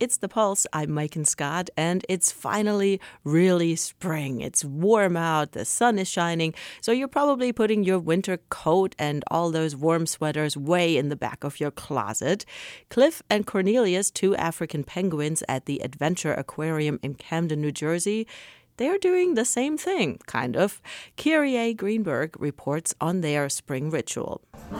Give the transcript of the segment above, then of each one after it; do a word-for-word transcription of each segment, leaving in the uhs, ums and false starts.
It's The Pulse. I'm Maiken Scott, and it's finally really spring. It's warm out, the sun is shining, so you're probably putting your winter coat and all those warm sweaters way in the back of your closet. Cliff and Cornelius, two African penguins at the Adventure Aquarium in Camden, New Jersey, they're doing the same thing, kind of. Kyrie Greenberg reports on their spring ritual.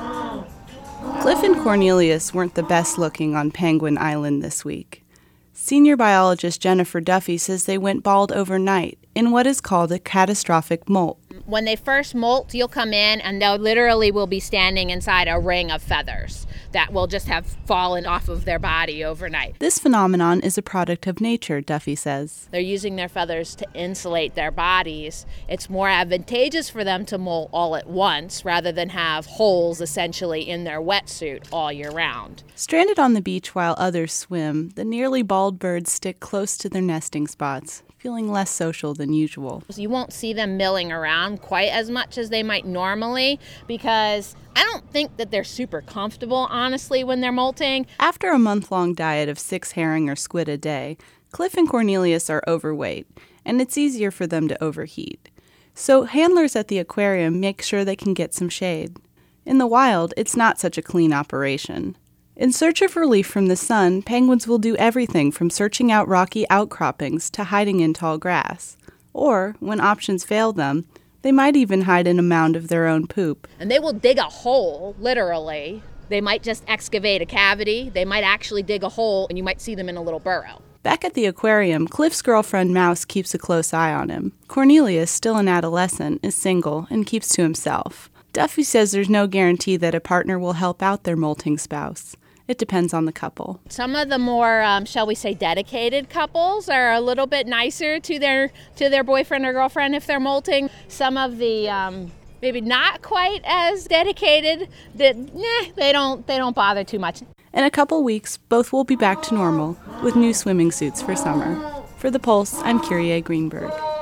Cliff and Cornelius weren't the best looking on Penguin Island this week. Senior biologist Jennifer Duffy says they went bald overnight in what is called a catastrophic molt. When they first molt, you'll come in and they'll literally will be standing inside a ring of feathers that will just have fallen off of their body overnight. This phenomenon is a product of nature, Duffy says. They're using their feathers to insulate their bodies. It's more advantageous for them to molt all at once rather than have holes essentially in their wetsuit all year round. Stranded on the beach while others swim, the nearly bald birds stick close to their nesting spots, feeling less social than usual. You won't see them milling around quite as much as they might normally because I don't think that they're super comfortable, honestly, when they're molting. After a month-long diet of six herring or squid a day, Cliff and Cornelius are overweight, and it's easier for them to overheat. So handlers at the aquarium make sure they can get some shade. In the wild, it's not such a clean operation. In search of relief from the sun, penguins will do everything from searching out rocky outcroppings to hiding in tall grass. Or, when options fail them, they might even hide in a mound of their own poop. And they will dig a hole, literally. They might just excavate a cavity. They might actually dig a hole, and you might see them in a little burrow. Back at the aquarium, Cliff's girlfriend Mouse keeps a close eye on him. Cornelius, still an adolescent, is single and keeps to himself. Duffy says there's no guarantee that a partner will help out their molting spouse. It depends on the couple. Some of the more, um, shall we say, dedicated couples are a little bit nicer to their to their boyfriend or girlfriend if they're molting. Some of the um, maybe not quite as dedicated, that nah, they don't they don't bother too much. In a couple weeks, both will be back to normal with new swimming suits for summer. For The Pulse, I'm Kyrie Greenberg.